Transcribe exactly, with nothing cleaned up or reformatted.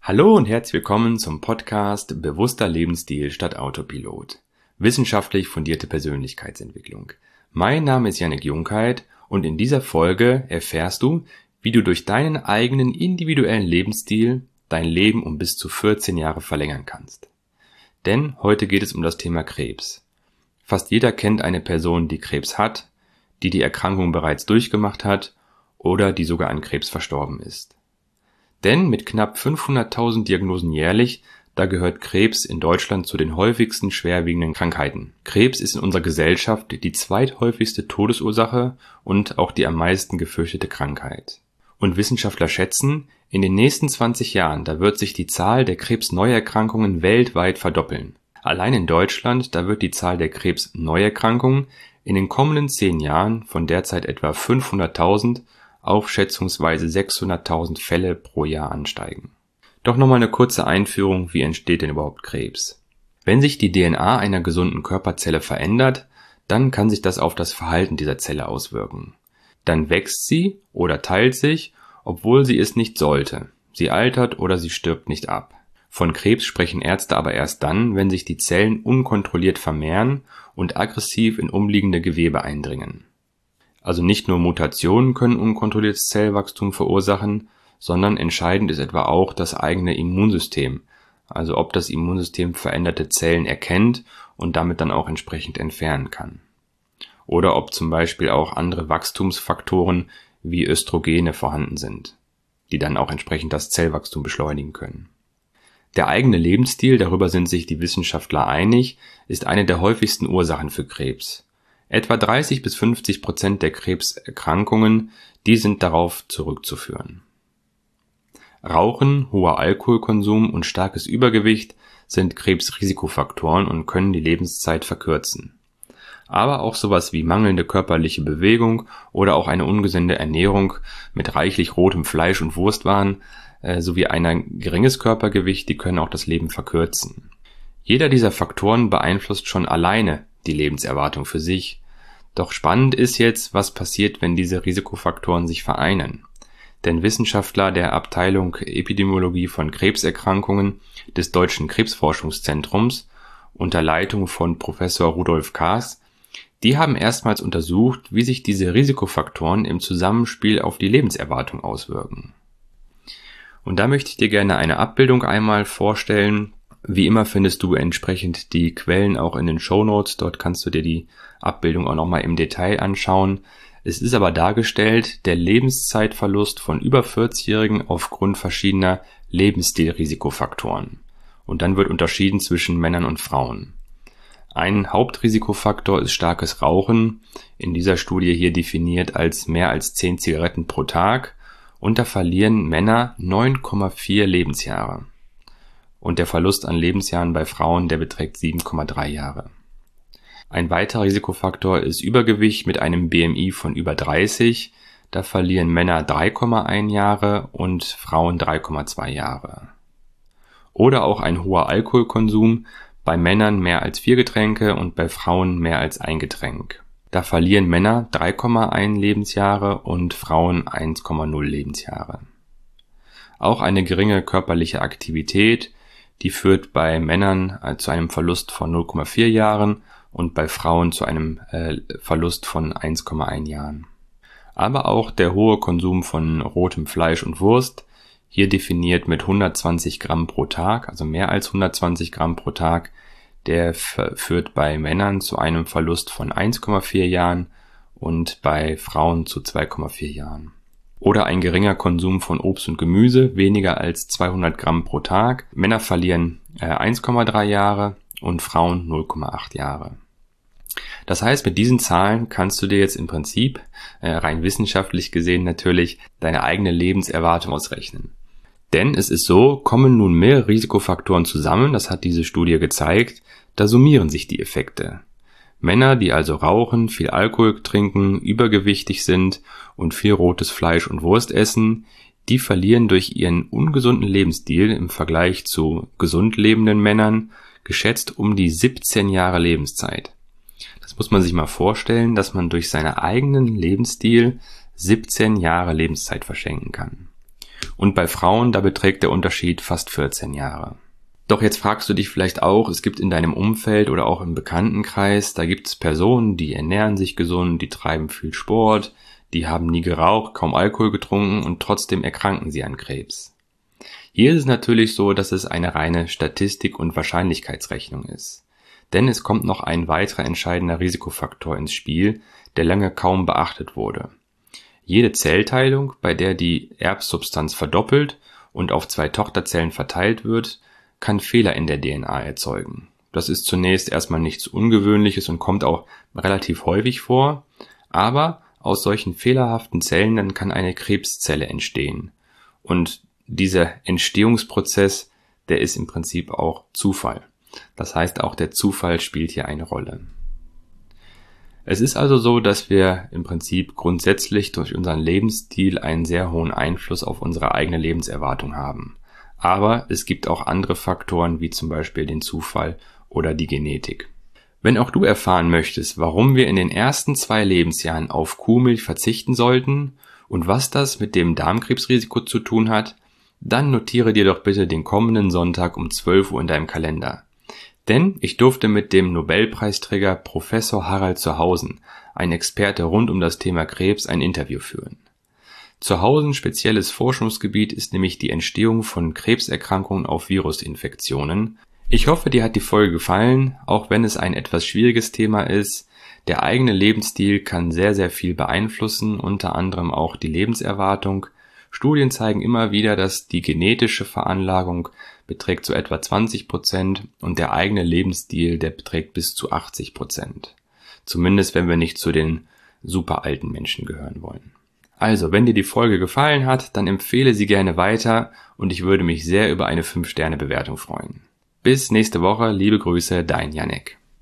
Hallo und herzlich willkommen zum Podcast Bewusster Lebensstil statt Autopilot. Wissenschaftlich fundierte Persönlichkeitsentwicklung. Mein Name ist Jannik Junkheit und in dieser Folge erfährst du, wie du durch deinen eigenen individuellen Lebensstil dein Leben um bis zu vierzehn Jahre verlängern kannst. Denn heute geht es um das Thema Krebs. Fast jeder kennt eine Person, die Krebs hat, die die Erkrankung bereits durchgemacht hat oder die sogar an Krebs verstorben ist. Denn mit knapp fünfhunderttausend Diagnosen jährlich, da gehört Krebs in Deutschland zu den häufigsten schwerwiegenden Krankheiten. Krebs ist in unserer Gesellschaft die zweithäufigste Todesursache und auch die am meisten gefürchtete Krankheit. Und Wissenschaftler schätzen, in den nächsten zwanzig Jahren, da wird sich die Zahl der Krebsneuerkrankungen weltweit verdoppeln. Allein in Deutschland, da wird die Zahl der Krebsneuerkrankungen in den kommenden zehn Jahren von derzeit etwa fünfhunderttausend auf schätzungsweise sechshunderttausend Fälle pro Jahr ansteigen. Doch nochmal eine kurze Einführung, wie entsteht denn überhaupt Krebs? Wenn sich die D N A einer gesunden Körperzelle verändert, dann kann sich das auf das Verhalten dieser Zelle auswirken. Dann wächst sie oder teilt sich, obwohl sie es nicht sollte. Sie altert oder sie stirbt nicht ab. Von Krebs sprechen Ärzte aber erst dann, wenn sich die Zellen unkontrolliert vermehren und aggressiv in umliegende Gewebe eindringen. Also nicht nur Mutationen können unkontrolliertes Zellwachstum verursachen, sondern entscheidend ist etwa auch das eigene Immunsystem, also ob das Immunsystem veränderte Zellen erkennt und damit dann auch entsprechend entfernen kann. Oder ob zum Beispiel auch andere Wachstumsfaktoren wie Östrogene vorhanden sind, die dann auch entsprechend das Zellwachstum beschleunigen können. Der eigene Lebensstil, darüber sind sich die Wissenschaftler einig, ist eine der häufigsten Ursachen für Krebs. Etwa dreißig bis fünfzig Prozent der Krebserkrankungen, die sind darauf zurückzuführen. Rauchen, hoher Alkoholkonsum und starkes Übergewicht sind Krebsrisikofaktoren und können die Lebenszeit verkürzen. Aber auch sowas wie mangelnde körperliche Bewegung oder auch eine ungesunde Ernährung mit reichlich rotem Fleisch und Wurstwaren äh, sowie ein geringes Körpergewicht, die können auch das Leben verkürzen. Jeder dieser Faktoren beeinflusst schon alleine die Lebenserwartung für sich. Doch spannend ist jetzt, was passiert, wenn diese Risikofaktoren sich vereinen. Denn Wissenschaftler der Abteilung Epidemiologie von Krebserkrankungen des Deutschen Krebsforschungszentrums unter Leitung von Professor Rudolf Kaas, die haben erstmals untersucht, wie sich diese Risikofaktoren im Zusammenspiel auf die Lebenserwartung auswirken. Und da möchte ich dir gerne eine Abbildung einmal vorstellen. Wie immer findest du entsprechend die Quellen auch in den Shownotes. Dort kannst du dir die Abbildung auch nochmal im Detail anschauen. Es ist aber dargestellt der Lebenszeitverlust von über vierzigjährigen aufgrund verschiedener Lebensstilrisikofaktoren. Und dann wird unterschieden zwischen Männern und Frauen. Ein Hauptrisikofaktor ist starkes Rauchen, in dieser Studie hier definiert als mehr als zehn Zigaretten pro Tag. Und da verlieren Männer neun Komma vier Lebensjahre. Und der Verlust an Lebensjahren bei Frauen, der beträgt sieben Komma drei Jahre. Ein weiterer Risikofaktor ist Übergewicht mit einem B M I von über dreißig. Da verlieren Männer drei Komma eins Jahre und Frauen drei Komma zwei Jahre. Oder auch ein hoher Alkoholkonsum, bei Männern mehr als vier Getränke und bei Frauen mehr als ein Getränk. Da verlieren Männer drei Komma eins Lebensjahre und Frauen eins Komma null Lebensjahre. Auch eine geringe körperliche Aktivität, die führt bei Männern zu einem Verlust von null Komma vier Jahren und bei Frauen zu einem äh, Verlust von eins Komma eins Jahren. Aber auch der hohe Konsum von rotem Fleisch und Wurst, hier definiert mit hundertzwanzig Gramm pro Tag, also mehr als hundertzwanzig Gramm pro Tag, der führt bei Männern zu einem Verlust von eins Komma vier Jahren und bei Frauen zu zwei Komma vier Jahren. Oder ein geringer Konsum von Obst und Gemüse, weniger als zweihundert Gramm pro Tag. Männer verlieren äh, eins Komma drei Jahre und Frauen null Komma acht Jahre. Das heißt, mit diesen Zahlen kannst du dir jetzt im Prinzip, äh, rein wissenschaftlich gesehen natürlich, deine eigene Lebenserwartung ausrechnen. Denn es ist so, kommen nun mehrere Risikofaktoren zusammen, das hat diese Studie gezeigt, da summieren sich die Effekte. Männer, die also rauchen, viel Alkohol trinken, übergewichtig sind und viel rotes Fleisch und Wurst essen, die verlieren durch ihren ungesunden Lebensstil im Vergleich zu gesund lebenden Männern geschätzt um die siebzehn Jahre Lebenszeit. Das muss man sich mal vorstellen, dass man durch seinen eigenen Lebensstil siebzehn Jahre Lebenszeit verschenken kann. Und bei Frauen, da beträgt der Unterschied fast vierzehn Jahre. Doch jetzt fragst du dich vielleicht auch, es gibt in deinem Umfeld oder auch im Bekanntenkreis, da gibt es Personen, die ernähren sich gesund, die treiben viel Sport, die haben nie geraucht, kaum Alkohol getrunken und trotzdem erkranken sie an Krebs. Hier ist es natürlich so, dass es eine reine Statistik- und Wahrscheinlichkeitsrechnung ist. Denn es kommt noch ein weiterer entscheidender Risikofaktor ins Spiel, der lange kaum beachtet wurde. Jede Zellteilung, bei der die Erbsubstanz verdoppelt und auf zwei Tochterzellen verteilt wird, kann Fehler in der D N A erzeugen. Das ist zunächst erstmal nichts Ungewöhnliches und kommt auch relativ häufig vor, aber aus solchen fehlerhaften Zellen dann kann eine Krebszelle entstehen. Und dieser Entstehungsprozess, der ist im Prinzip auch Zufall. Das heißt, auch der Zufall spielt hier eine Rolle. Es ist also so, dass wir im Prinzip grundsätzlich durch unseren Lebensstil einen sehr hohen Einfluss auf unsere eigene Lebenserwartung haben. Aber es gibt auch andere Faktoren, wie zum Beispiel den Zufall oder die Genetik. Wenn auch du erfahren möchtest, warum wir in den ersten zwei Lebensjahren auf Kuhmilch verzichten sollten und was das mit dem Darmkrebsrisiko zu tun hat, dann notiere dir doch bitte den kommenden Sonntag um zwölf Uhr in deinem Kalender. Denn ich durfte mit dem Nobelpreisträger Professor Harald Zurhausen, ein Experte rund um das Thema Krebs, ein Interview führen. Zurhausens spezielles Forschungsgebiet ist nämlich die Entstehung von Krebserkrankungen auf Virusinfektionen. Ich hoffe, dir hat die Folge gefallen, auch wenn es ein etwas schwieriges Thema ist. Der eigene Lebensstil kann sehr, sehr viel beeinflussen, unter anderem auch die Lebenserwartung. Studien zeigen immer wieder, dass die genetische Veranlagung beträgt so etwa zwanzig Prozent und der eigene Lebensstil, der beträgt bis zu achtzig Prozent. Zumindest, wenn wir nicht zu den super alten Menschen gehören wollen. Also, wenn dir die Folge gefallen hat, dann empfehle sie gerne weiter und ich würde mich sehr über eine fünf Sterne Bewertung freuen. Bis nächste Woche, liebe Grüße, dein Jannik.